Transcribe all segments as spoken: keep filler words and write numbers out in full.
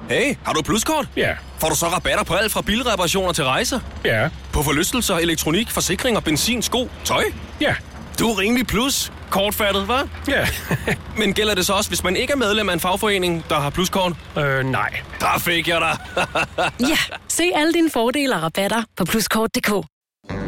Hey, har du pluskort? Ja. Får du så rabatter på alt fra bilreparationer til rejser? Ja. På forlystelser, elektronik, forsikring og benzin, sko, tøj? Ja. Du er rimelig plus. Kortfattet, hva'? Ja. Men gælder det så også, hvis man ikke er medlem af en fagforening, der har pluskort? øh, nej. Der fik jeg dig. Ja, se alle dine fordele og rabatter på pluskort punktum d k.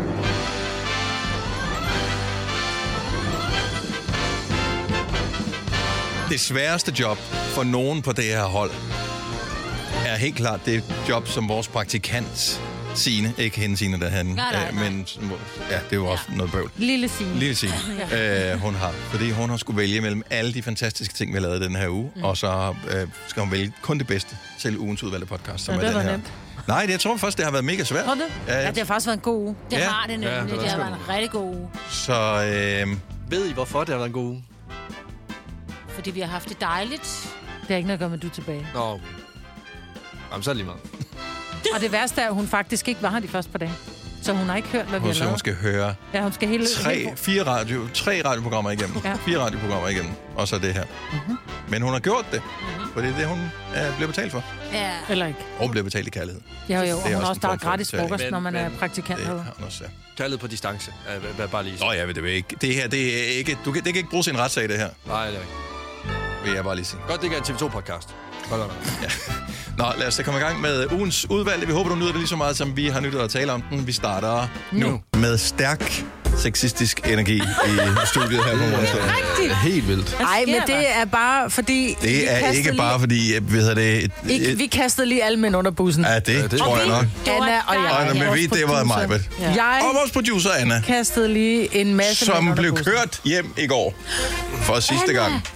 Det sværeste job for nogen på det her hold er helt klart det job, som vores praktikant Signe, ikke hende Signe derhen, Nej, nej, nej. men ja, det er jo også ja. noget bøvl. Lille Signe. Lille Signe, ja. øh, hun har, fordi hun har skulle vælge mellem alle de fantastiske ting, vi har lavet den her uge, mm. og så øh, skal hun vælge kun det bedste til ugens udvalgte podcast, som ja, er det den var her. nemt. Nej, det, jeg tror først, det har været mega svært. Tror du? Ja, ja, det har faktisk været en god uge. Det ja. har det nemlig. Ja, det, det det har var været en rigtig god uge. Så øh, Ved I, hvorfor det har været en god uge? Fordi vi har haft det dejligt. Det har ikke noget at gøre med, at du er tilbage. Nå, okay. Jamen, så er det lige meget. Og det værste er, at hun faktisk ikke var her de første par dage. Så hun har ikke hørt, hvad vi hun, har så lavet. hun skal høre Ja, hun skal hele... tre, hele... fire radio, tre radioprogrammer igennem. Ja. Fire radioprogrammer igennem, og så det her. Mm-hmm. Men hun har gjort det, Mm-hmm. for det er det, hun øh, bliver betalt for. Ja. Eller ikke. Og hun bliver betalt i kærlighed. Jo, jo, og hun også også, en der er form for gratis betaling. frokost, Men- når man er men- praktikant Det herude. har hun også, ja. Kærlighed på distance. Ja, hvad- hvad bare lige Nå ja, det, vil ikke, det her, det er ikke, du kan, det kan ikke bruge sin retssag, det her, Nej, det er ikke. vil jeg bare lige sige. Godt, det ikke er en T V to-podcast. Godt, godt. Ja. Nå, lad os da komme i gang med ugens udvalgte. Vi håber, du nyder det lige så meget, som vi har nyttet at tale om den. Vi starter nu, nu. med stærk sexistisk energi i studiet her på Morgenstund. Det er helt vildt. Nej, men det er bare fordi... vi Det er kastede ikke lige, bare fordi, jeg ved det... Et, Ikke, vi kastede lige alle mænd under bussen. ja, det, Ja, det tror er jeg nok. Anna og jeg. Og men vores vi, det var producer. mig. Ja. Jeg Og vores producer, Anna, kastede lige en masse mænd som under blev bussen. kørt hjem i går for sidste Anna. gang.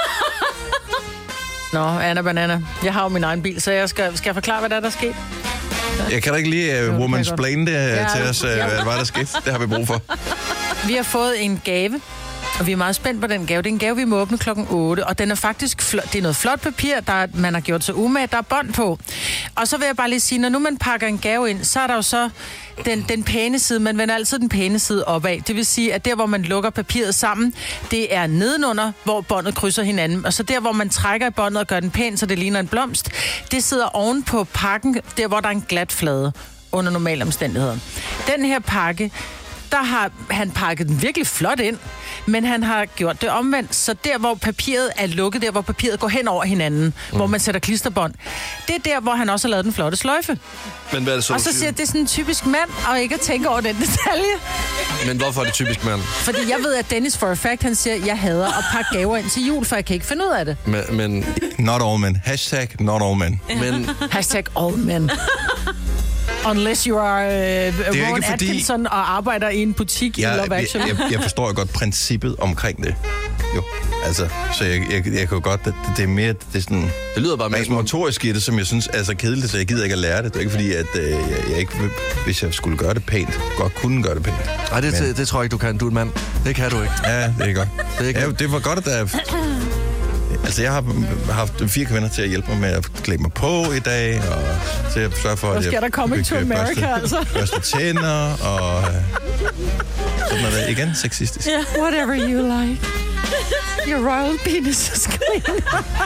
Nå, Anna Banana. Jeg har jo min egen bil, så jeg skal, skal jeg forklare, hvad der er, der er sket? Jeg kan da ikke lige uh, kan jeg womansplain det uh, Ja, til os, uh, ja. hvad var der skete. Det har vi brug for. Vi har fået en gave, og vi er meget spændt på den gave. Det er en gave, vi må åbne klokken otte, og den er faktisk flot. Det er noget flot papir, der er, man har gjort sig umage, der er bånd på. Og så vil jeg bare lige sige, når nu man pakker en gave ind, så er der jo så den, den pæne side. Man vender altid den pæne side opad. Det vil sige, at der, hvor man lukker papiret sammen, det er nedenunder, hvor båndet krydser hinanden. Og så der, hvor man trækker i båndet og gør den pæn, så det ligner en blomst, det sidder oven på pakken, der hvor der er en glat flade under normale omstændigheder. Den her pakke, der har han pakket den virkelig flot ind, men han har gjort det omvendt, så der, hvor papiret er lukket, der, hvor papiret går hen over hinanden, mm. hvor man sætter klisterbånd, det er der, hvor han også har lavet den flotte sløjfe. Men hvad er det så, Og du så siger? siger jeg, det er sådan en typisk mand, og ikke at tænke over den detalje. Men hvorfor er det typisk mand? Fordi jeg ved, at Dennis for a fact, han siger, jeg hader at pakke gaver ind til jul, for jeg kan ikke finde ud af det. Men, men, Not all men. Hashtag not all men. men Hashtag all men. Unless you are uh, ikke Rowan fordi- Atkinson og arbejder i en butik i Jeg, Love jeg, Actually. jeg, jeg forstår jo godt princippet omkring det. Jo, altså, så jeg, jeg, jeg kan jo godt, det, det er mere, det er sådan... det lyder bare mere Rent som om... motorisk i det, som jeg synes er så kedeligt, så jeg gider ikke at lære det. Det er ikke fordi, at øh, jeg, jeg ikke, vil- hvis jeg skulle gøre det pænt, godt kunne gøre det pænt. Nej, det, Men- det, det tror jeg ikke, du kan. Du er en mand. Det kan du ikke. Ja, det er godt. Det er ikke- Ja, det var godt, at der... Altså, jeg har haft fire kvinder til at hjælpe mig med at klæde mig på i dag, og til at sørge for, Nu at skal jeg der Coming to fik, øh, America, børste, altså. børste tænder, og øh, sådan noget. Igen sexistisk. Yeah. Whatever you like. Your royal penis is clean.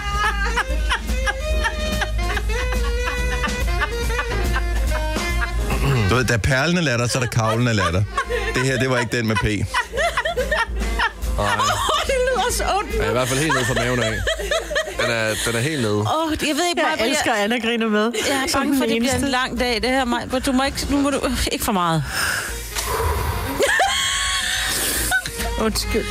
Du ved, der er perlende latter, så er der kavlende latter. Det her, det var ikke den med P. Det lyder så ondt. Jeg er i hvert fald helt nede fra maven af. Den er, den er helt nede. Åh, oh, jeg ved ikke, Jeg Maja, elsker Anna griner med. Jeg er bange for, at det bliver en lang dag, det her, Maja. Du må ikke, nu må du, ikke for meget. Undskyld.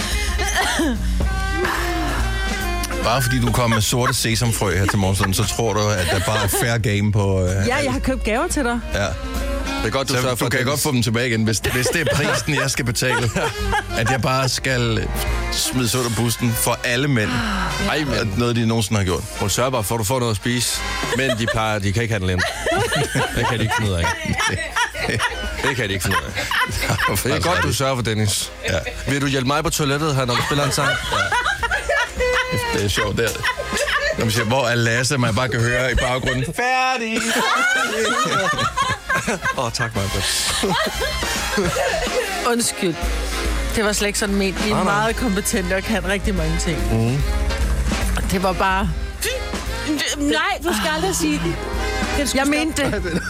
Bare fordi du kom med sorte sesamfrø her til morgenstunden, så tror du, at der bare er fair game på... Øh, Ja, jeg har købt gaver til dig. ja. Det er godt, du Så sørger for, du kan at godt få dem tilbage igen, hvis, hvis det er prisen, jeg skal betale. At jeg bare skal smide under bussen for alle mænd. Ej, men At noget, de nogensinde har gjort. hun sørger bare for, at du får noget at spise. Men de plejer, de kan ikke handle ind. Det kan de ikke finde ud af. Det kan de ikke finde ud af. Det er godt, du sørger for, Dennis. Ja. Vil du hjælpe mig på toilettet her, når du spiller en sang? Det er sjovt, der. Når man siger, hvor er Lasse, man bare kan høre i baggrunden. Færdig! Åh, oh, tak, Maja. Undskyld. Det var slet ikke sådan ment. Vi er Nej, nej. meget kompetente og kan rigtig mange ting. Mm. Det var bare... Nej, du skal aldrig sige det. Jeg mente det.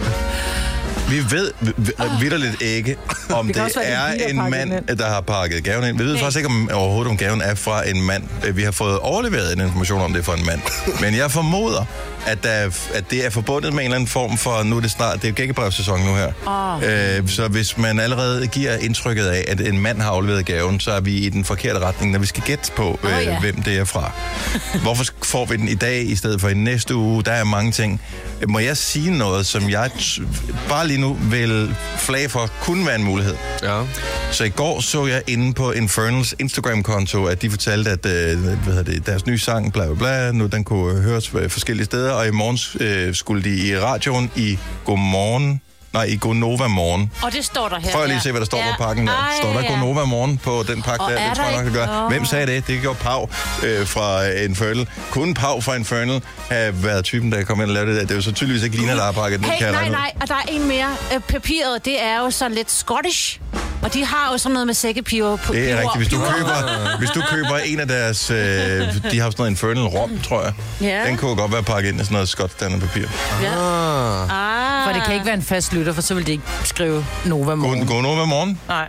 Vi ved vitterligt ikke, om det, det det er en, en mand, der har pakket gaven ind. Vi ved Nej. faktisk ikke om, overhovedet, om gaven er fra en mand. Vi har fået overleveret en information om det er fra en mand. Men jeg formoder, at, der, at det er forbundet med en eller anden form for, nu er det snart, det er gækkebrevssæson nu her. Oh. Øh, så hvis man allerede giver indtrykket af, at en mand har afleveret gaven, så er vi i den forkerte retning, når vi skal gætte på, øh, oh, ja. hvem det er fra. Hvorfor får vi den i dag, i stedet for i næste uge? Der er mange ting. Må jeg sige noget, som jeg t- bare lige nu vil flage for, kunne være en mulighed? Ja. Så i går så jeg inde på Infernals Instagram-konto, at de fortalte, at øh, hvad hedder det, deres nye sang, bla bla bla, nu den kunne høres forskellige steder, og i morgen øh, skulle de i radioen i Godmorgen, nej, i Gonova Morgen. Og det står der her. Prøv lige at se, hvad der står ja. på pakken der. Ej, står der ja. Gonova Morgen på den pakke der? Det tror jeg nok, det gør. Oh. Hvem sagde det? Det gjorde Pau øh, fra Infernal. Kunne Pau fra Infernal have været typen, der kom ind og lavede det der? Det er jo så tydeligvis ikke Lina, der har pakket den. Hey, nej, nej, og der er en mere. Øh, papiret, det er jo så lidt Scottish. Og de har jo sådan noget med sækkepiver på. Det er rigtigt. Hvis du køber, hvis du køber en af deres... Øh, de har sådan noget Infernal rom, tror jeg. Ja. Den kunne godt være pakket ind i sådan noget skotsk papir. Ja. Ah. For det kan ikke være en fast lytter, for så vil de ikke skrive Nova Morgen. Gå Nova Morgen? Nej.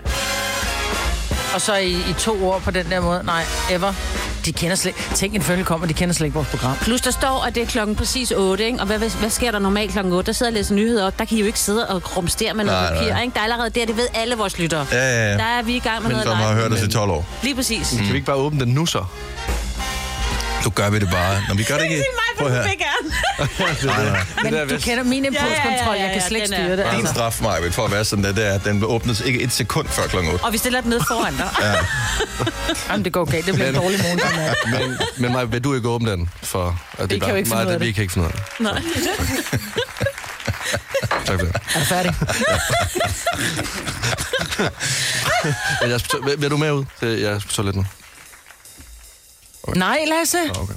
Og så i, i to år på den der måde. Nej, ever. De kender slet Tænk, en følge kommer, de kender slet ikke vores program. Plus der står, at det er klokken præcis otte, ikke? Og hvad, hvad, hvad sker der normalt klokken otte? Der sidder og læser nyheder op. Der kan I jo ikke sidde og rumstere med noget nej, papir, nej. Ikke? Der er allerede der, det ved alle vores lyttere. Ja, ja, ja. Der er vi i gang med men noget live. Men som har hørt os i tolv år. Lige præcis. Mm. Kan vi ikke bare åbne den nu så? Så gør vi det bare. Når vi gør det ikke... Prøv her. Men du kender min impulskontrol, jeg kan slet ikke styre det. Din straf, Maja, for at være sådan, at det er, at den åbnes ikke et sekund før klokken otte. Og vi stiller den ned foran dig. Ja. Jamen, det går galt. Det bliver en dårlig morgen. Men, men Maja, vil du ikke åbne den? For, at det vi kan jo ikke finde ud af det. Vi kan ikke finde ud af det. Nej. Tak for det. Er du færdig? Men jeg, vil, vil du med ud? Jeg er på toilettet nu. Okay. Nej, Lasse. Okay.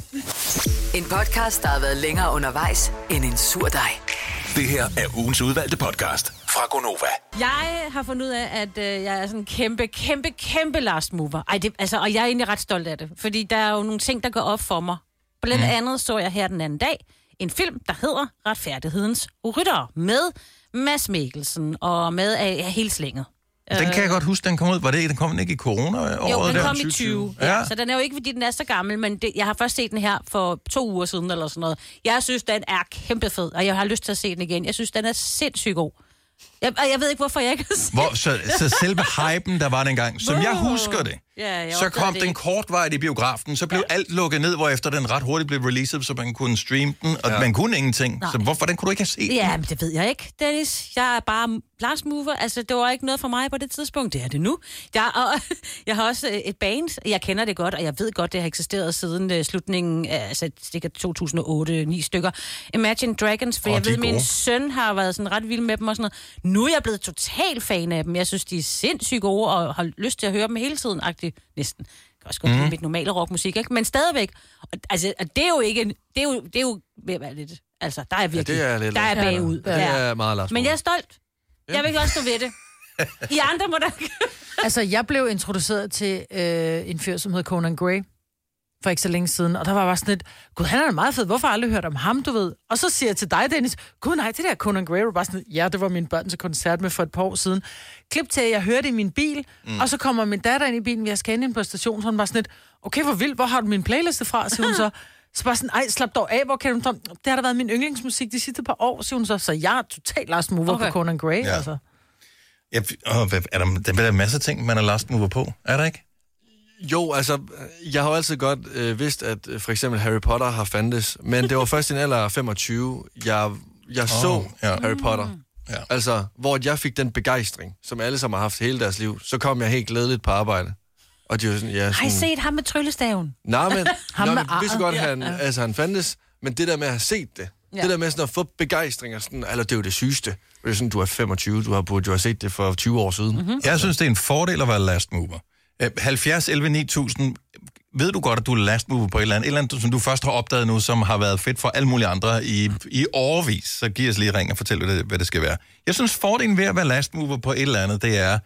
En podcast, der har været længere undervejs end en sur dej. Det her er ugens udvalgte podcast fra Gonova. Jeg har fundet ud af, at øh, jeg er sådan en kæmpe, kæmpe, kæmpe last mover. Ej, det, altså, og jeg er egentlig ret stolt af det, fordi der er jo nogle ting, der går op for mig. Blandt mm. andet så jeg her den anden dag en film, der hedder Retfærdighedens Ryttere, med Mads Mikkelsen og med af hele slænget. Den kan jeg godt huske, den kom ud. Var det ikke? Den kom ikke i corona-året? Jo, den der? kom i tyve. Ja. Ja, så den er jo ikke, fordi den er så gammel, men det, jeg har først set den her for to uger siden, eller sådan noget. Jeg synes, den er kæmpe fed, og jeg har lyst til at se den igen. Jeg synes, den er sindssygt god. Jeg, og jeg ved ikke, hvorfor jeg ikke har set Hvor, så, så selve hypen, der var dengang, som jeg husker det, ja, jeg så kom det den kortvarigt i biografen, så blev ja. alt lukket ned, hvorefter den ret hurtigt blev releaset, så man kunne streame den, og ja. man kunne ingenting. Nej. Så hvorfor den kunne du ikke have set? Ja, men det ved jeg ikke, Dennis. Jeg er bare last mover. Altså, det var ikke noget for mig på det tidspunkt. Det er det nu. Jeg, og, jeg har også et band. Jeg kender det godt, og jeg ved godt, det har eksisteret siden uh, slutningen af altså, to tusind og otte ni stykker. Imagine Dragons, for oh, jeg ved, min søn har været sådan ret vild med dem og sådan noget. Nu er jeg blevet total fan af dem. Jeg synes, de er sindssygt gode, og har lyst til at høre dem hele tiden, agtigt næsten. Jeg kan også godt lide mm. mit normale rockmusik, ikke? Men stadigvæk. Altså, det er jo ikke... Det er jo, det er jo ved at være lidt... Altså, der er virkelig... Ja, det er lidt der er bagud. Ja, det er meget last. Men jeg er stolt. Jeg vil også stå ved det. I andre må der... Altså, jeg blev introduceret til øh, en fyr, som hed Conan Gray, for ikke så længe siden, og der var bare sådan lidt, gud, han er da meget fed, hvorfor har jeg aldrig hørt om ham, du ved? Og så siger jeg til dig, Dennis, gud nej, det der Conan Gray, var bare sådan, ja, det var mine børn til koncert med for et par år siden. Klip til, at jeg hørte i min bil, mm. og så kommer min datter ind i bilen, vi har scannet ind på stationen, så hun var sådan lidt, okay, hvor vildt, hvor har du min playliste fra, siger hun så. Så bare sådan, ej, slap dog af, hvor kan du... Det har da været min yndlingsmusik de sidste par år, siger hun så. Så jeg er totalt last mover okay. på Conan Gray, ja. altså. Ja, og er der, der er masser af ting, man er last mover på, er der ikke? Jo, altså, jeg har jo altid godt øh, vidst, at øh, for eksempel Harry Potter har fandtes, men det var først i en alder af femogtyve, jeg, jeg oh, så ja. Harry Potter. Ja. Altså, hvor jeg fik den begejstring, som alle sammen har haft hele deres liv, så kom jeg helt glædeligt på arbejde. Og de var sådan, ja, sådan... Har I set ham med tryllestaven? Nej, men, ham med vi vidste godt, at han, ja. altså, han fandtes, men det der med at have set det, ja. det der med sådan at få begejstring, og sådan, eller det er jo det sygeste. Det er sådan, du er femogtyve, du har, du har set det for tyve år siden. Mm-hmm. Jeg synes, det er en fordel at være last mover. halvfjerds elleve ni tusind, ved du godt, at du er last mover på et eller andet, et eller andet, som du først har opdaget nu, som har været fedt for alle mulige andre i, i årevis, så giv os lige ring og fortæl, hvad det, hvad det skal være. Jeg synes, fordelen ved at være last mover på et eller andet, det er,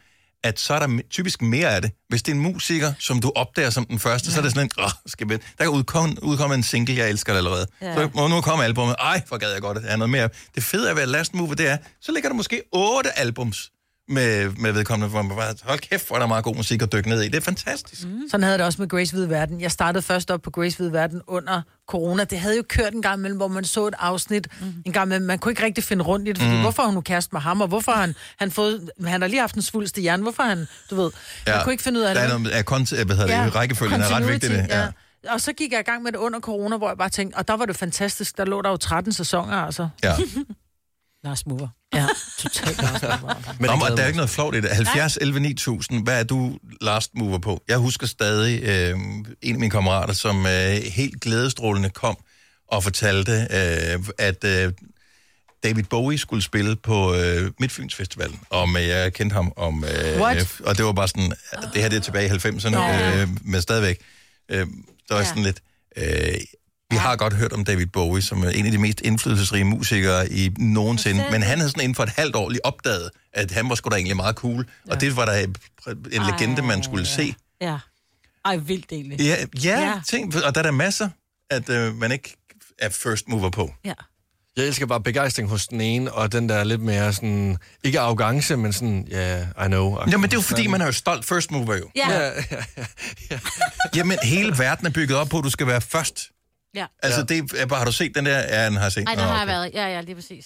at så er der typisk mere af det. Hvis det er en musiker, som du opdager som den første, ja. så er det sådan en, åh, skal vi... Der kan udkomme, udkomme en single, jeg elsker det allerede. Ja. Så må nu komme albumet. Ej, hvor gad jeg godt, at der er noget mere. Det fede af at være last mover, det er, så ligger der måske otte albums med, med vedkommende, hvor man bare, hold kæft, hvor er der meget god musik at dykke ned i. Det er fantastisk. Mm. Sådan havde det også med Grace Hvide Verden. Jeg startede først op på Grace Hvide Verden under corona. Det havde jo kørt en gang imellem, hvor man så et afsnit. Mm. En gang imellem, man kunne ikke rigtig finde rundt i det, fordi mm. hvorfor har hun nu kæreste med ham, og hvorfor har han, han fået, han har lige haft en svulst i hjernen, hvorfor han, du ved, ja. man kunne ikke finde ud af det. Der er noget af kont- hvad hedder det, ja. rækkefølgen er ret vigtigt. Det. Ja. Og så gik jeg i gang med det under corona, hvor jeg bare tænkte, og der var det fantastisk, der lå der jo tretten sæsoner, altså. Ja. Lars Mover. Ja, totalt Lars Mover. Men Nå, der er ikke noget flovt i det. halvfjerds elleve ni tusind, hvad er du last mover på? Jeg husker stadig øh, en af mine kammerater, som øh, helt glædestrålende kom og fortalte, øh, at øh, David Bowie skulle spille på øh, Midtfyns Festivalen, om øh, jeg kendte ham om... Øh, øh, og det var bare sådan, det her det er tilbage i halvfemserne, øh, men stadigvæk. Øh, der var ja. sådan lidt... Øh, Vi har godt hørt om David Bowie, som er en af de mest indflydelsesrige musikere i nogensinde, men han havde sådan inden for et halvt år lige opdaget, at han var sgu da egentlig meget cool, ja. og det var der en legende, man skulle Ej, se. Ja. Ej, vildt egentlig. Ja, ja, ja. Ting, og der er der masser, at øh, man ikke er first mover på. Ja. Jeg elsker bare begejstring hos den ene, og den der lidt mere sådan, ikke arrogance, men sådan, ja, yeah, I know. Ja, men det er jo fordi, man er jo stolt first mover jo. Ja. Ja, ja, ja, ja. Jamen, hele verden er bygget op på, at du skal være først. Ja. Altså, det er bare, har du set den der? Ja, den har jeg set. Nej, den Nå, har okay. jeg været. Ja, ja, lige præcis.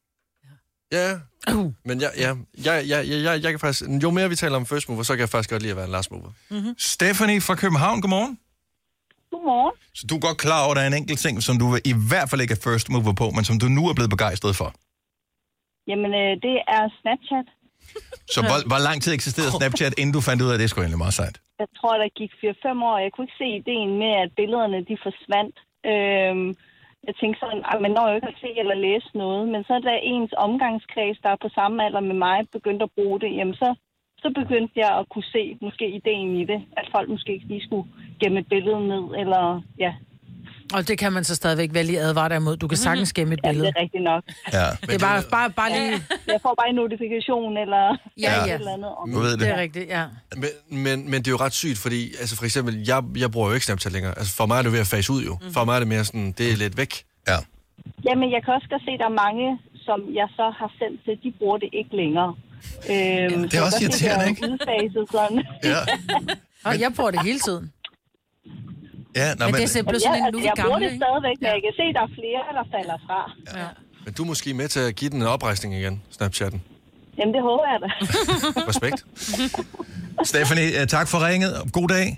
Ja, uh. men jeg, ja, jeg, jeg, jeg, jeg, jeg kan faktisk, jo mere vi taler om first mover, så kan jeg faktisk godt lide at være en last mover. Mm-hmm. Stephanie fra København, godmorgen. Godmorgen. Så du er godt klar over, at der er en enkelt ting, som du i hvert fald ikke er first mover på, men som du nu er blevet begejstret for? Jamen, øh, det er Snapchat. Så hvor, hvor lang tid eksisterede Snapchat, inden du fandt ud af, at det skulle egentlig meget sejt? Jeg tror, der gik fire fem år. Jeg kunne ikke se ideen med, at billederne de forsvandt. Øhm, jeg tænkte sådan, at man når jo ikke at se eller læse noget. Men så da ens omgangskreds, der er på samme alder med mig, begyndte at bruge det, jamen så, så begyndte jeg at kunne se måske ideen i det. At folk måske ikke lige skulle gemme et billede ned, eller ja... Og det kan man så stadigvæk vælge advare dig imod. Du kan sagtens gemme et billede. Ja, det er rigtigt nok. Ja. Det er bare, bare, bare lige... Jeg får bare en notifikation, eller ja, ja. et eller andet. Om du ved det. Det er rigtigt, ja. Men, men, men det er jo ret sygt, fordi altså for eksempel, jeg, jeg bruger jo ikke Snapchat længere. Altså for mig er det ved at fase ud jo. Mm. For mig er det mere sådan, det er lidt væk. Ja. Jamen, jeg kan også godt se, at der er mange, som jeg så har sendt til, de bruger det ikke længere. Øhm, ja, det er også irriterende, ikke? Sådan. Ja. Og jeg bruger det hele tiden. Ja, nå, men, men det er simpelthen sådan en nu jeg, jeg bruger det ikke? stadigvæk, men jeg kan se, at der er flere, der falder fra. Ja. Ja. Men du er måske med til at give den en oprejsning igen, Snapchatten. Jamen, det håber jeg da. Respekt. Stephanie, tak for ringet. God dag.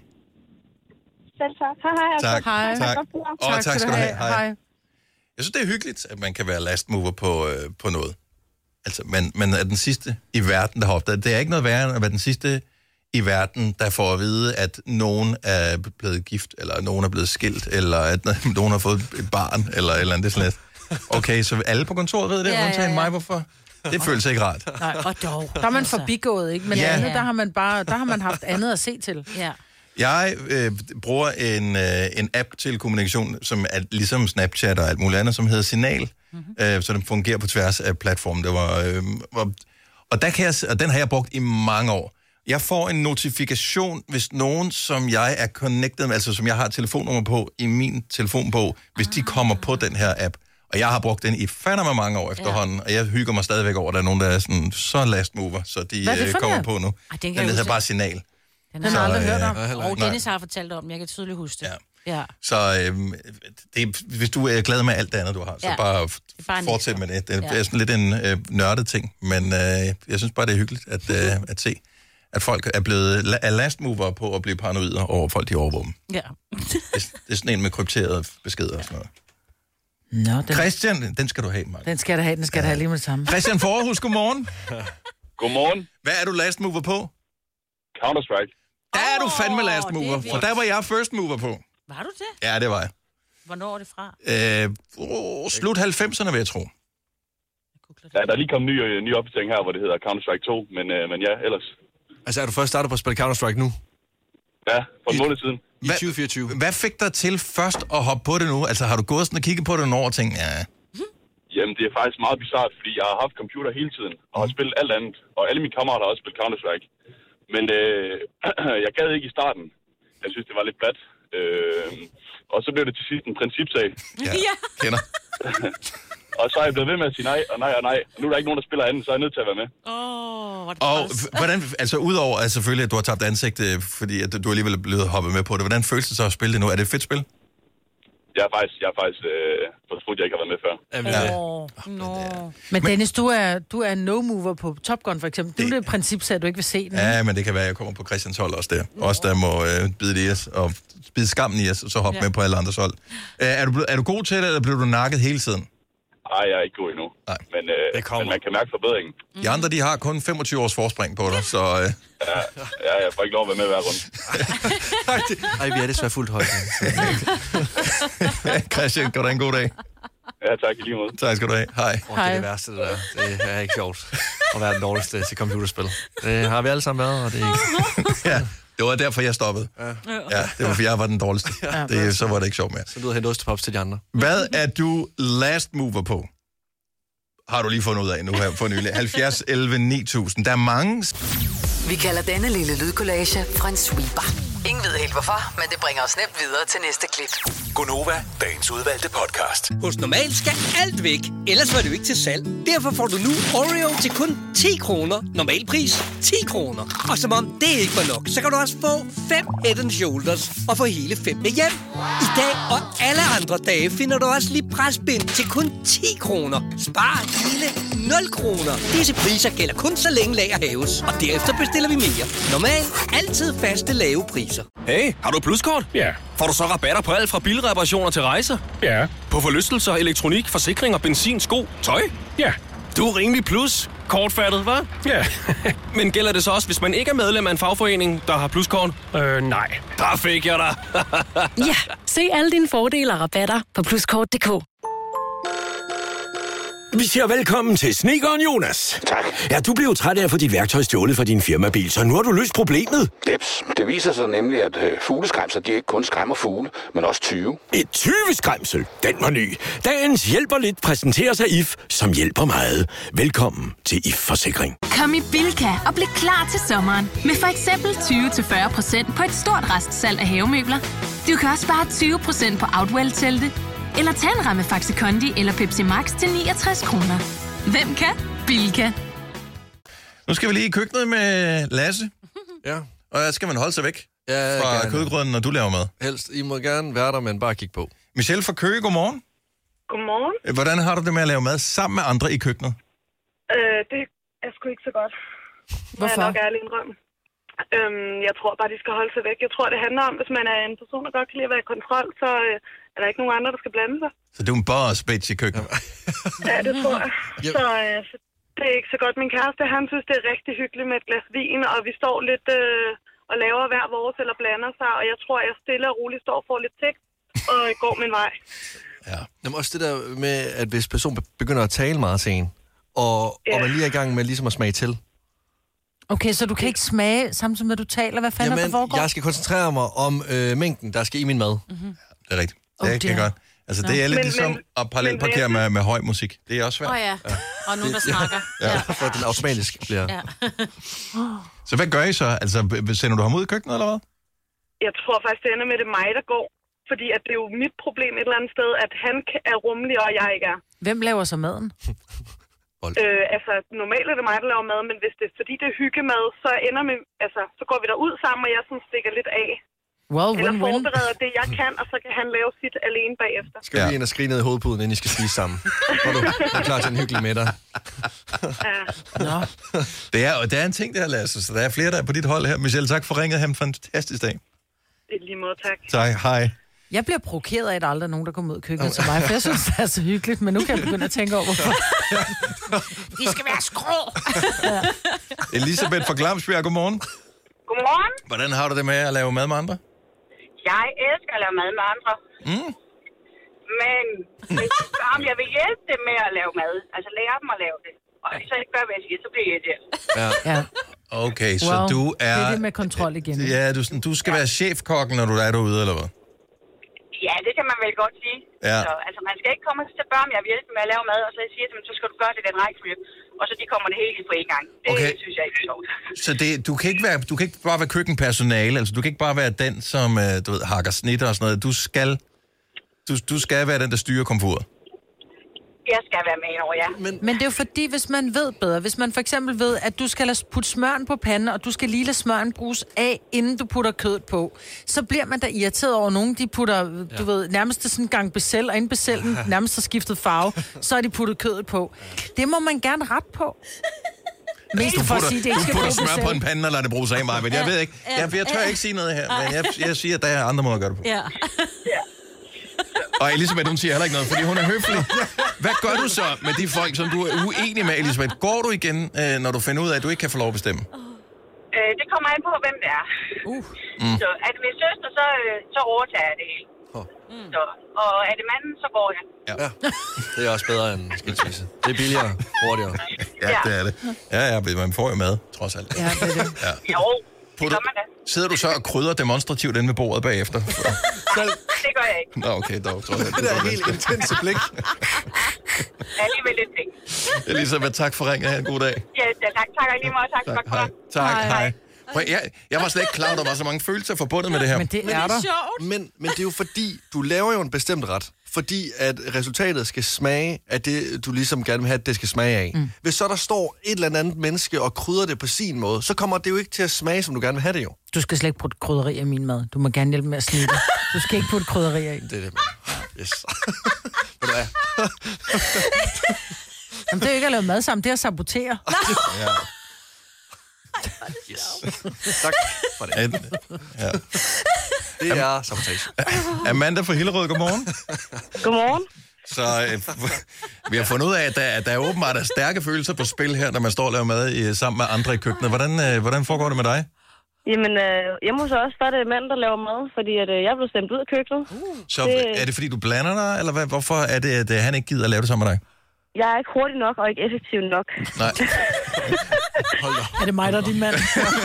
Selv tak. Hej, hej. Tak. Hej. Tak. Og tak, tak skal du have. Hej. Hej. Jeg synes, det er hyggeligt, at man kan være last mover på, øh, på noget. Altså, man, man er den sidste i verden, der har opdaget. Det er ikke noget værre end at være den sidste i verden, der får at vide, at nogen er blevet gift, eller nogen er blevet skilt, eller at nogen har fået et barn, eller eller andet sådan lidt. Okay, så alle på kontoret ved det, ja, undtagen ja, ja. mig, hvorfor? Det føles ikke rart. Nej, og dog. Der er man forbigået, ikke? Men ja. andet, der har man bare, der har man haft andet at se til. Ja. Jeg øh, bruger en, øh, en app til kommunikation, som er ligesom Snapchat og alt muligt andet, som hedder Signal, mm-hmm. øh, så den fungerer på tværs af platformen. Det var, øh, var, og, der kan jeg, og den har jeg brugt i mange år. Jeg får en notifikation, hvis nogen, som jeg er connected med, altså som jeg har telefonnummer på i min telefonbog, hvis ah. de kommer på den her app. Og jeg har brugt den i fandme mange år efterhånden, ja. Og jeg hygger mig stadigvæk over, at der er nogen, der er sådan, så last mover, så de øh, kommer det? på nu. Ej, den den hedder bare Signal. Den har jeg aldrig hørt om. Øh, Og Dennis har fortalt om, jeg kan tydeligt huske det. Ja. Ja. Så øhm, det, hvis du er glad med alt det andet, du har, så ja. bare, f- bare fortsæt med det. Det ja. er sådan lidt en øh, nørdet ting, men øh, jeg synes bare, det er hyggeligt at, øh, at se, at folk er blevet er lastmover på at blive paranoider over folk, de overvåger dem. Ja. det, det er sådan en med krypterede beskeder og sådan noget. Nå, den, Christian, den skal du have, Mark. den skal der have, den skal der have lige med det samme. Christian Forhus, godmorgen. Godmorgen. Hvad er du last mover på? Counter-Strike. Der er du fandme last mover, det er for der var jeg first mover på. Var du det? Ja, det var jeg. Hvornår er det fra? Øh, oh, slut halvfemserne, vil jeg tro. Ja, der er lige kommet en ny, ny opdatering her, hvor det hedder Counter-Strike to, men, øh, men ja, ellers. Altså, er du først startet på at spille Counter-Strike nu? Ja, for en måned siden. I Hvad, tyve fireogtyve. Hvad fik dig til først at hoppe på det nu? Altså, har du gået sådan og kigget på det nogle år og tænkt, ja... Jamen, det er faktisk meget bizarrt, fordi jeg har haft computer hele tiden, og har spillet alt andet, og alle mine kammerater har også spillet Counter-Strike. Men øh, jeg gad ikke i starten. Jeg synes, det var lidt plat. Øh, og så blev det til sidst en principsag. Ja, kender. Og så er jeg blevet ved med at sige nej, og nej, og nej. Og nu er der ikke nogen, der spiller anden, så er jeg nødt til at være med. Åh, oh, Og hvordan, altså udover at selvfølgelig, at du har tabt ansigt, fordi at du alligevel er blevet hoppet med på det, hvordan føles det så at spille det nu? Er det et fedt spil? Jeg er faktisk, jeg er faktisk øh, fortrudt, jeg ikke har været med før. Ja. Oh, no. Men Dennis, du er, du er no-mover på Top Gun for eksempel. Det er jo det princip, at du ikke vil se den. Ja, men det kan være, at jeg kommer på Christians hold også der. No. Også der må øh, bide det i os, og bide skammen i os, og så hoppe ja. med på alle andres hold. Øh, er, du, er du god til det, eller bliver du nakket hele tiden? Nej, jeg er ikke god endnu. Nej. Men, øh, men man kan mærke forbedringen. De andre, de har kun femogtyve års forspring på dig, så... Øh... Ja, ja, jeg får ikke lov at være med hver runde. Ej, vi er desværre fuldt højt. Christian, kan du have en god dag? Ja, tak i lige måde. Tak skal du have. Hej. Oh, det er det værste, det der. Det er ikke sjovt at være den dårligste til computerspil. Det har vi alle sammen været, og det er ikke... Ja. Det var derfor, jeg stoppede. Ja, ja det var, for jeg var den dårligste. Ja, det, så var det ikke sjovt mere. Så du har hentet ostepops til de andre. Hvad er du last mover på? Har du lige fundet ud af nu her for nylig. halvfjerds elleve ni tusind. Der er mange... Vi kalder denne lille lydkollage en sweeper. Ingen ved helt hvorfor, men det bringer os nemt videre til næste klip. Gonova, dagens udvalgte podcast. Hos Normal skal alt væk, ellers var det jo ikke til salg. Derfor får du nu Oreo til kun ti kroner. Normal pris ti kroner. Og som om det ikke var nok, så kan du også få fem Head and Shoulders og få hele fem med hjem. I dag og alle andre dage finder du også lige presbind til kun ti kroner. Spar hele nul kroner. Disse priser gælder kun så længe lager hæves, og derefter bestiller vi mere. Normal, altid faste lave priser. Hey, har du et pluskort? Ja. Yeah. Får du så rabatter på alt fra bilreparationer til rejser? Ja. Yeah. På forlystelser, elektronik, forsikring og benzin, sko, tøj? Ja. Yeah. Du er rimelig plus. Kortfattet, hva'? Ja. Yeah. Men gælder det så også, hvis man ikke er medlem af en fagforening, der har pluskort? Øh, nej. Der fik jeg dig. Ja, se alle dine fordele og rabatter på pluskort punktum d k. Vi siger velkommen til snedkeren Jonas. Tak. Ja, du blev træt af at få dit værktøj stjålet fra din firmabil, så nu har du løst problemet. Jeps, det viser sig nemlig, at øh, fugleskræmser, de ikke kun skræmmer fugle, men også tyve. Et tyveskræmsel? Den var ny. Dagens hjælper lidt præsenteres af I F, som hjælper meget. Velkommen til I F Forsikring. Kom i Bilka og bliv klar til sommeren. Med for eksempel tyve til fyrre procent på et stort restsalg af havemøbler. Du kan også spare tyve procent på Outwell-telte. Eller tag en ramme Faxi Kondi eller Pepsi Max til niogtres kroner. Hvem kan? Bilka. Nu skal vi lige i køkkenet med Lasse. Ja. Og der skal man holde sig væk ja, fra gerne. kødgrøden, når du laver mad. Helst. I må gerne være der, men bare kigge på. Michelle fra Køge, godmorgen. Godmorgen. Hvordan har du det med at lave mad sammen med andre i køkkenet? Øh, det er sgu ikke så godt. Hvorfor? Jeg er nok ærlig indrømme. Øhm, jeg tror bare, de skal holde sig væk. Jeg tror, det handler om, hvis man er en person, der godt kan lide at være i kontrol, så øh, er der ikke nogen andre, der skal blande sig. Så du er en boss bitch i køkkenet? Ja, det tror jeg. Så, øh, så det er ikke så godt. Min kæreste, han synes, det er rigtig hyggeligt med et glas vin, og vi står lidt øh, og laver hver vores eller blander sig, og jeg tror, jeg stille og roligt står for lidt tekst og går min vej. Ja. Jamen også det der med, at hvis personen begynder at tale meget til en, og, ja. og man lige er i gang med ligesom at smage til. Okay, så du kan ikke smage samtidig med, at du taler? Hvad fanden Jamen, der foregår? jeg skal koncentrere mig om øh, mængden, der skal i min mad. Mm-hmm. Det er rigtigt. Det oh, kan jeg godt. Altså, det er lidt men, ligesom men, at parallelparkere med, med høj musik. Det er også svært. Åh oh, ja. ja, og nogen, der snakker. Ja, ja. For den automatisk bliver... Ja. Så hvad gør I så? Altså, sender du ham ud i køkkenet, eller hvad? Jeg tror faktisk, det ender med, det er mig, der går. Fordi at det er jo mit problem et eller andet sted, at han er rummelig, og jeg ikke er. Hvem laver så maden? Øh, altså, normalt er det mig, der laver mad, men hvis det er fordi, det er hyggemad, så ender vi, altså, så går vi derud sammen, og jeg sådan stikker lidt af. Well, Eller win, forbereder det, jeg kan, og så kan han lave sit alene bagefter. Skal vi ja. ind og skrige ned i hovedpuden, inden I skal spise sammen? Og du er klar til en hyggelig middag. Ja. Nå. Det er, det er en ting, det her, Lasse, så der er flere, der er på dit hold her. Michelle, tak for ringet. Ha' en fantastisk dag. I lige måde, tak. Tak, hej. Jeg bliver provokeret af, at der aldrig er nogen, der kommer ud i køkkenet til mig, for jeg synes, det er så hyggeligt, men nu kan jeg begynde at tænke over, hvorfor. De skal være skrå. Ja. Elisabeth fra Glamsbjerg, godmorgen. Godmorgen. Hvordan har du det med at lave mad med andre? Jeg elsker at lave mad med andre. Mm. Men hvis du spørger, om jeg vil hjælpe dem med at lave mad, altså lære dem at lave det, og hvis jeg ikke gør, hvad jeg siger, så bliver jeg irriteret. Ja. ja. Okay, så wow, du er... det er det med kontrol igen. Ja, du, du skal ja. være chefkokken, når du er derude, eller hvad? Ja, det kan man vel godt sige. Ja. Så, altså, man skal ikke komme til at spørge, om jeg vil hjælpe med at lave mad, og så siger jeg til dem, så skal du gøre det den rækkefølge, og så de kommer det hele på en gang. Det Okay. synes jeg ikke er sjovt. Så det, du, kan ikke være, du kan ikke bare være køkkenpersonale, altså du kan ikke bare være den, som øh, du ved, hakker snitter og sådan noget. Du skal, du, du skal være den, der styrer komfuret. Jeg skal være med over, ja. Men, Men det er jo fordi, hvis man ved bedre, hvis man for eksempel ved, at du skal lade putte smøren på panden, og du skal lige lade smøren bruges af, inden du putter kødet på, så bliver man da irriteret over nogen, de putter, du ja. ved, nærmest sådan en gang becel, og inden becellen nærmest har skiftet farve, så er de puttet kødet på. Det må man gerne rette på. Mest du putter, sige, det du putter smør på en pande og lader det bruges af mig, men jeg ved ikke, jeg, jeg tør ikke sige noget her, men jeg, jeg siger, at der er andre måder at gøre det på. Ja. Og Elisabeth, hun siger heller ikke noget, fordi hun er høflig. Hvad gør du så med de folk, som du er uenig med, Elisabeth? Går du igen, når du finder ud af, at du ikke kan få lov at bestemme? Øh, det kommer an på, hvem det er. Uh. Mm. Så er det min søster, så, så overtager jeg det hele. Oh. Så, og er det manden, så går jeg. Ja. ja. Det er også bedre end skilsmisse. Det er billigere, hurtigere. Ja, det er det. Ja, ja, man får jo mad, trods alt. Ja, det er det. Ja. Jo, det gør man da. Sidder du så og krydder demonstrativt inde ved bordet bagefter? Det gør jeg ikke. Nå, okay, dog. Tror jeg, det, det er helt intense blik. Alligevel lidt ting. Elisabeth, tak for ringet. Ha' en god dag. Ja, tak. Tak og lige meget. Tak, tak for hej. Tak, hej. hej. Prøv, jeg, jeg var slet ikke klar, at der var så mange følelser forbundet med det her. Men det er der. Men, men det er jo fordi, du laver jo en bestemt ret. Fordi at resultatet skal smage af det, du ligesom gerne vil have, at det skal smage af. Mm. Hvis så der står et eller andet menneske og krydder det på sin måde, så kommer det jo ikke til at smage, som du gerne vil have det jo. Du skal slet ikke putte krydderier i min mad. Du må gerne hjælpe med at snitte. Du skal ikke putte krydderier i. Det er det. Yes. Ved du hvad? Jamen, det er jo ikke at lave mad sammen, det er at sabotere. Ja. Yes. Tak for det. Ja. Det er sabotage. Amanda fra Hillerød, godmorgen. Godmorgen. Så øh, vi har fundet ud af, at der, at der er åbenbart er stærke følelser på spil her, når man står og laver mad i, sammen med andre i køkkenet. Hvordan, øh, hvordan foregår det med dig? Jamen, øh, hjemme hos os, der er det mand, der laver mad, fordi at, øh, jeg blev stemt ud af køkkenet. Uh, Så det... er det fordi, du blander dig, eller hvad? Hvorfor er det, at han ikke gider at lave det sammen med dig? Jeg er ikke hurtig nok og ikke effektiv nok. Nej. Er det mig, der er din mand?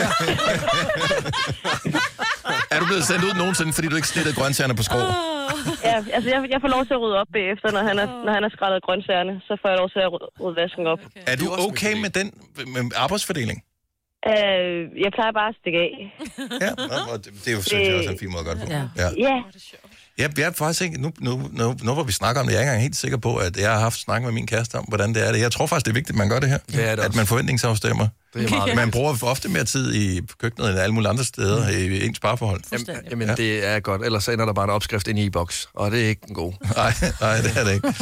Er du blevet sendt ud nogensinde, fordi du ikke snittede grøntsagerne på skrå? Ja, altså jeg, jeg får lov til at rydde op bagefter, når han er, når han er skrællet grøntsagerne, så får jeg lov til at rydde, rydde vasken op. Okay. Er du okay med den med arbejdsfordeling? Øh, jeg plejer bare at stikke af. Ja, og det, det er jo synes jeg også en fin måde at gøre det på. Ja. Ja. Ja. Ja, jeg er faktisk ikke, nu, nu, nu, nu hvor vi snakker om det, jeg er ikke engang helt sikker på, at jeg har haft snak med min kæreste om, hvordan det er det. Jeg tror faktisk, det er vigtigt, at man gør det her. Det er det at man forventningsafstemmer. Det er meget man bruger ofte mere tid i køkkenet end alle mulige andre steder mm. i ens parforhold. Jamen, jamen ja. Det er godt. Ellers ender der bare en opskrift ind i e-boks, og det er ikke en god. Nej, nej, det er det ikke.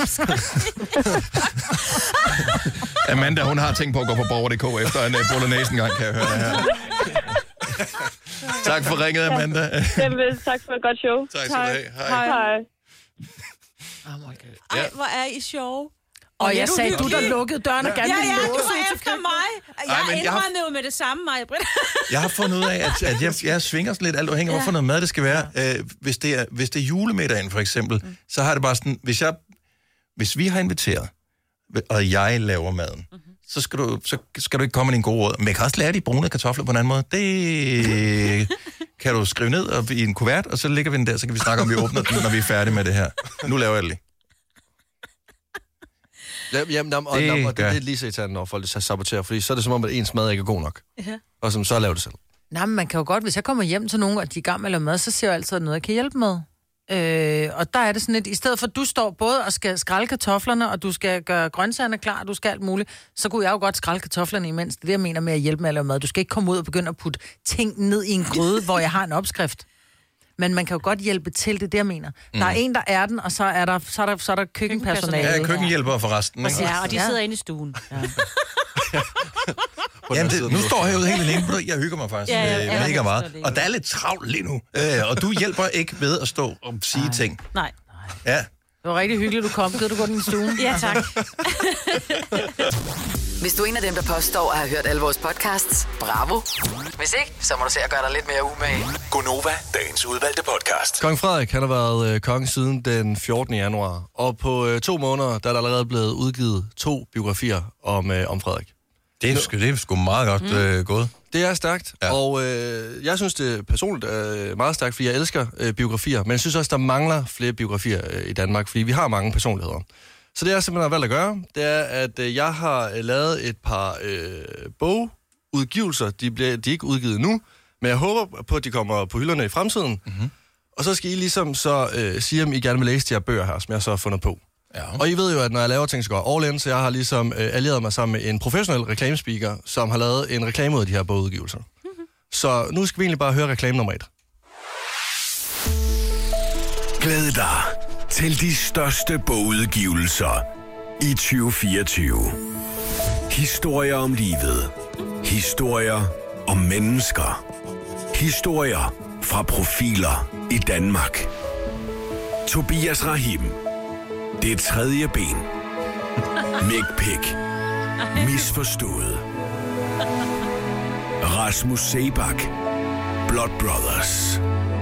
Amanda, hun har tænkt på at gå på borger punktum d k efter en uh, bolognese en gang, kan jeg høre det her. Tak for ringet, Amanda. Jamen, tak for et godt show. Tak skal du have. Hej. Hej. Oh my God. Ej, hvor er I sjove. Og, og jeg sagde, du der lukkede døren og gerne ja, ville ja, låse du var ud efter mig. Jeg Ej, men jeg har- indrømmede jo med det samme, Maja Britt. Jeg har fundet ud af, at, at jeg, jeg svinger sådan lidt alt afhængig af, hvorfor noget mad det skal være. Øh, hvis, det er, hvis det er julemiddagen, for eksempel, mm. så har det bare sådan, hvis, jeg, hvis vi har inviteret, og jeg laver maden, mm-hmm. så, skal du, så skal du ikke komme med en god råd. Men jeg kan også lære de brune kartofler på en anden måde. Det kan du skrive ned og, i en kuvert, og så lægger vi den der, så kan vi snakke om, vi åbner den, når vi er færdige med det her. Nu laver jeg det lige. Ja, jamen, og, Det og, og det, gør- det er lige så irriterende, når folk saboterer, fordi så er det som om, at ens mad ikke er god nok. Ja. Og som så laver det selv. Nej, men man kan jo godt, hvis jeg kommer hjem til nogen, og de er i gang med at lave mad, så siger jeg altid, at noget, jeg kan hjælpe med. Øh, og der er det sådan lidt, i stedet for, at du står både og skal skrælle kartoflerne, og du skal gøre grøntsagerne klar, og du skal alt muligt, så kunne jeg jo godt skrælle kartoflerne imens. Det er det, jeg mener med at hjælpe med at lave mad. Du skal ikke komme ud og begynde at putte ting ned i en gryde, hvor jeg har en opskrift. Men man kan jo godt hjælpe til, det er det, jeg mener. Mm. Der er en, der er den, og så er der, så er der, så er der køkkenpersonale. Ja, køkkenhjælper for resten. Ikke? Ja, og de sidder inde i stuen. Ja. Jamen, det, nu står jeg herude helt alene. Ved du, jeg hygger mig faktisk Ja, ja, ja, ja, ja, mega jeg meget. forstår det Og der er lidt travlt lige nu. Øh, og du hjælper ikke ved at stå og sige Nej. ting. Nej. Ja. Det var rigtig hyggeligt, du kom. Gider du gå den i stuen? Ja, tak. Hvis du er en af dem, der påstår at have hørt alle vores podcasts, bravo. Hvis ikke, så må du se at gøre dig lidt mere umage. Gonova, dagens udvalgte podcast. Kong Frederik, han har været øh, konge siden den fjortende januar. Og på øh, to måneder, der er der allerede blevet udgivet to biografier om, øh, om Frederik. Det er, sgu, det er sgu meget godt mm. øh, gået. Det er stærkt, ja. og øh, jeg synes, det personligt er meget stærkt, fordi jeg elsker øh, biografier, men jeg synes også, der mangler flere biografier øh, i Danmark, fordi vi har mange personligheder. Så det, jeg simpelthen har valgt at gøre, det er, at øh, jeg har øh, lavet et par øh, bogudgivelser. De, bliver, de er ikke udgivet nu, men jeg håber på, at de kommer på hylderne i fremtiden. Mm-hmm. Og så skal I ligesom så øh, sige, om I gerne vil læse de her bøger her, som jeg så har fundet på. Ja. Og I ved jo, at når jeg laver ting, så går all in, så jeg har ligesom øh, allieret mig sammen med en professionel reklamespeaker, som har lavet en reklame ud af de her bogudgivelser. Mm-hmm. Så nu skal vi egentlig bare høre reklame nummer et. Glæd dig til de største bogudgivelser i tyve fireogtyve. Historier om livet. Historier om mennesker. Historier fra profiler i Danmark. Tobias Rahim. Det tredje ben. Mækpik. Misforstået. Rasmus Seebach. Blood Brothers.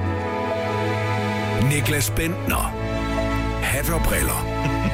Niklas Bentner. Hat og briller.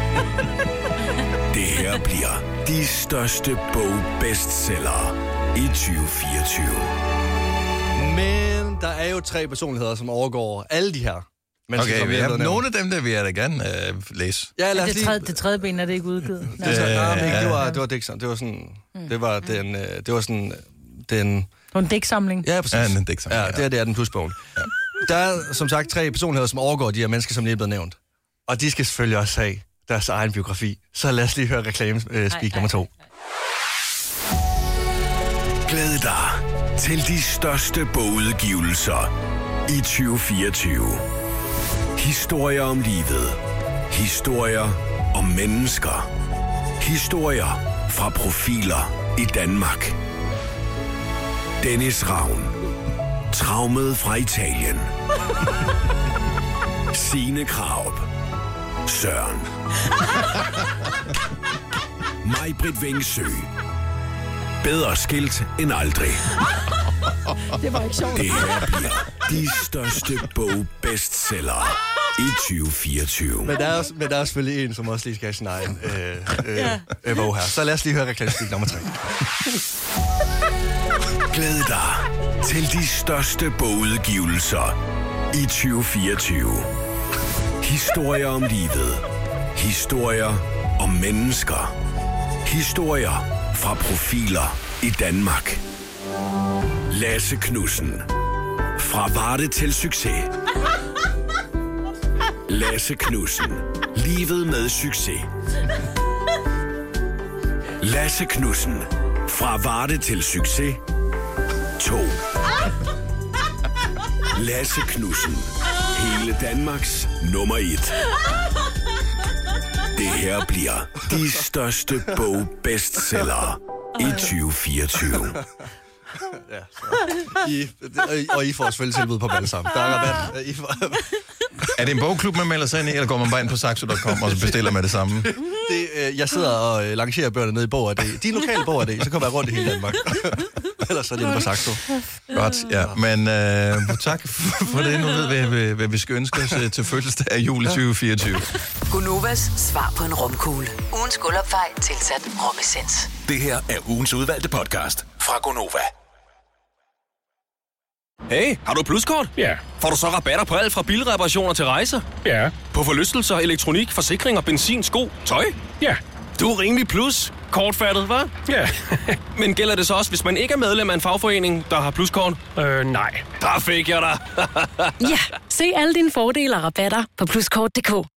Det her bliver de største bogbestsellere i tyve fireogtyve. Men der er jo tre personligheder, som overgår alle de her. Okay, vi har nogle af dem, der vil jeg da gerne øh, læse. Ja, lad os lige... det, tredje, det tredje ben er det ikke udgivet. Det, det, nej, men ikke, det var det var Dixon. Det var sådan mm. det var den det var sådan den Det var en digtsamling. Ja, præcis. Ja, en digtsamling. Ja, det er det er den plusbogen. Ja. Der er som sagt tre personligheder, som overgår de her mennesker, som lige er blevet nævnt. Og de skal selvfølgelig også have deres egen biografi. Så lad os lige høre reklame øh, speak nummer to. Glæd dig til de største bogudgivelser i tyve fireogtyve. Historier om livet. Historier om mennesker. Historier fra profiler i Danmark. Dennis Ravn. Traumet fra Italien. Signe Krarup. Søren. Maj-Britt Vengsø. Bedre skilt end aldrig. Det var ikke sjovt. Det her bliver de største bogbestsellere i tyve fireogtyve. Men der er, også, men der er selvfølgelig en, som også lige skal have sin egen øh, øh, ja. øh, bog her. Så lad os lige høre reklamespeak nummer tre. Glæd dig til de største bogudgivelser i tyve fireogtyve. Historier om livet. Historier om mennesker. Historier fra profiler i Danmark. Lasse Knudsen. Fra Varde til succes. Lasse Knudsen. Livet med succes. Lasse Knudsen. Fra Varde til succes. to. Lasse Knudsen. Hele Danmarks nummer et. Det her bliver de største bogbestsellere i tyve fireogtyve. Ja, I, og I får selvfølgelig tilbud på dem sammen. Der er rabat. I får... Er det en bogklub, man melder sig ind i, eller går man bare ind på saxo punktum com og så bestiller man det samme? Det, øh, jeg sidder og øh, lancerer bøgerne nede i Bog og det. De lokale Bog og det, så kommer jeg rundt i hele Danmark. Ellers er det på Saxo. Godt, ja. Men øh, tak for det. Nu ved vi, hvad, hvad vi skal ønske os til fødselsdag af jul i tyve fireogtyve. Gunovas svar på en romkugle. Ugens guldopfej tilsat romessens. Det her er ugens udvalgte podcast fra Gonova. Hey, har du pluskort? Ja. Får du så rabatter på alt fra bilreparationer til rejser? Ja. På forlystelser, elektronik, forsikring og benzin, sko, tøj? Ja. Du er rimelig plus. Kortfattet, hva'? Ja. Men gælder det så også, hvis man ikke er medlem af en fagforening, der har pluskort? Øh, nej. Der fik jeg dig. Ja, se alle dine fordele og rabatter på pluskort punktum d k.